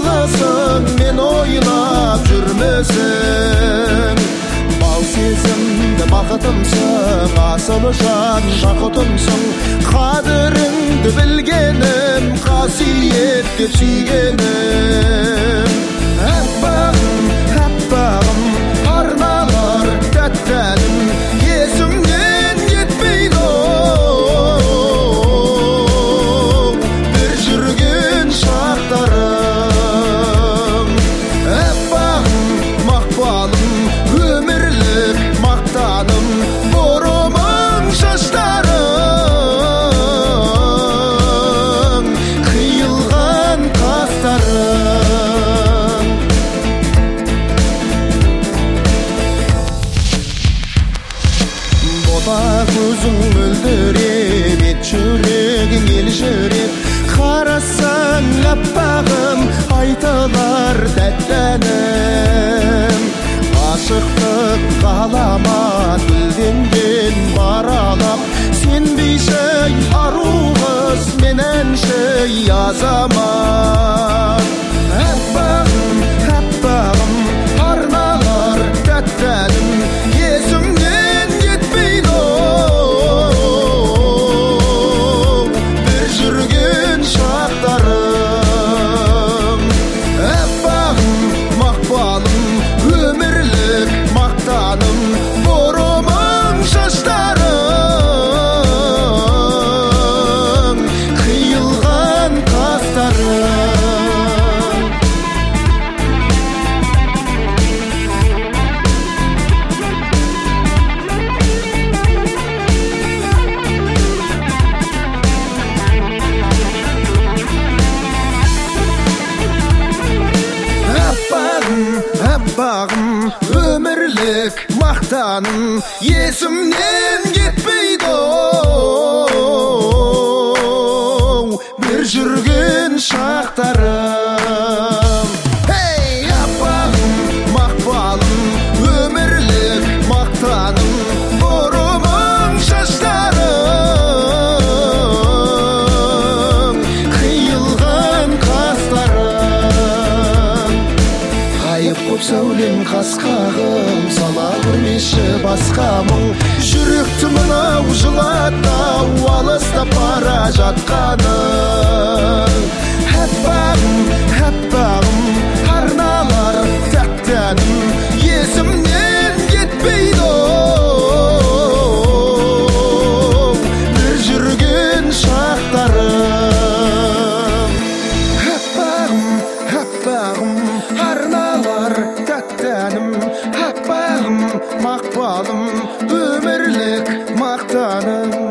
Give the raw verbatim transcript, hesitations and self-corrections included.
арыласың, мен ойлап жүрмесің. Бал сезімді бақытымсың, асылы жан жақұтымсың. Қадіріңді білгенім, қасиет деп сүйгенім. Әппағым, әппағым, арналар тәтті әнім, есімнен кетпейді бір жүрген шақтарым. Әппағым, мақпалым, өмірлік мақтаным, бұрымың шаштарың, қиылған қастарың. Бота көзің мөлдіреп, ет жүрегің елжіреп, қарасаң әппағым, айтылар тәтті әнім. Ғашықтық ғаламат гүлденген баралап, сен бейшей ару қыз, мен әншей азамат. Әппағым, әппағым, арналар тәтті әнім, есімнен кетпейді бір жүрген шақтарым. Әппағым, мақпалым, өмірлік мақтаным, бұрымың шаштарың, қиылған қастарың. Әппағым, әппағым, өмірлік мақтаным, есімнен кетпейді бір жүрген шақтарым. Hey! Әппағым, мақпалым, өмірлік мақтаным, бұрымың шаштарың, қиылған қастарың. Айып қоп сәулем қасқағым, сала көрмеші басқа мұң. Жүректі мынау жылатау, алыстап бара жатқаның. Әппағым, әппағым, арналар тәтті әнім, есімнен кетпейді бір жүрген шақтарым. Әппағым, әппағым, арналар тәтті әнім, әппағым, мақпалым, өмірлік мақтаным.